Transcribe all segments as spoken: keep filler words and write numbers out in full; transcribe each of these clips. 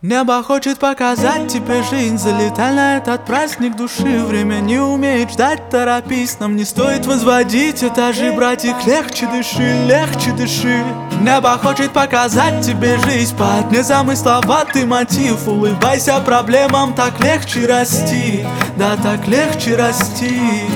Небо хочет показать тебе жизнь. Залетай на этот праздник души. Время не умеет ждать, торопись. Нам не стоит возводить этажи, братик, легче дыши, легче дыши. Небо хочет показать тебе жизнь под незамысловатый мотив. Улыбайся проблемам, так легче расти. Да, так легче расти.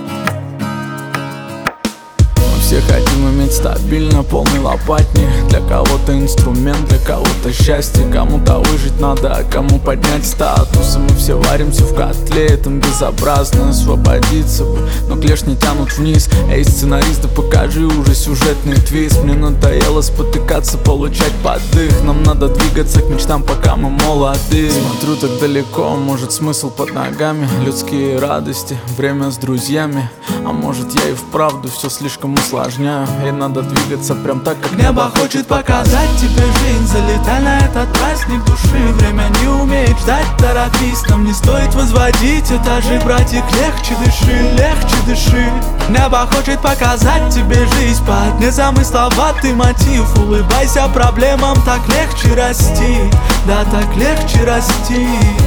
Все хотим иметь стабильно полный лопатник. Для кого-то инструмент, для кого-то счастье. Кому-то выжить надо, а кому поднять статус. И мы все варимся в котле, этом безобразно. Освободиться бы, но клешни тянут вниз. Эй, сценарист, да покажи уже сюжетный твист. Мне надоело спотыкаться, получать подых. Нам надо двигаться к мечтам, пока мы молоды. Смотрю так далеко, может смысл под ногами. Людские радости, время с друзьями. А может я и вправду все слишком усложняю. И надо двигаться прям так, как небо хочет показать тебе жизнь. Залетай на этот праздник души. Время не умеет ждать, торопись. Нам не стоит возводить этажи, братик, легче дыши, легче дыши. Небо хочет показать тебе жизнь под незамысловатый мотив. Улыбайся проблемам, так легче расти. Да, так легче расти.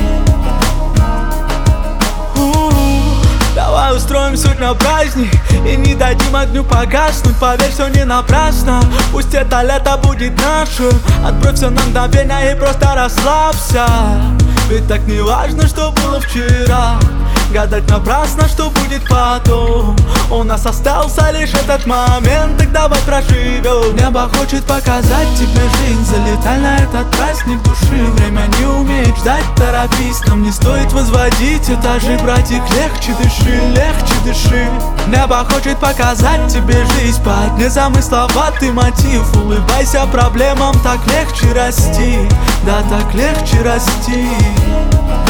Давай устроим сегодня праздник и не дадим огню погаснуть. Поверь, все не напрасно. Пусть это лето будет нашим. Отбрось все на мгновение и просто расслабься. Ведь так не важно, что было вчера. Гадать напрасно, что будет потом. У нас остался лишь этот момент, так давай проживем. Небо хочет показать тебе жизнь. Залетай на этот праздник души. Время не умеет ждать, торопись. Нам не стоит возводить этажи, братик, легче дыши, легче дыши. Небо хочет показать тебе жизнь под незамысловатый мотив. Улыбайся проблемам, так легче расти. Да, так легче расти.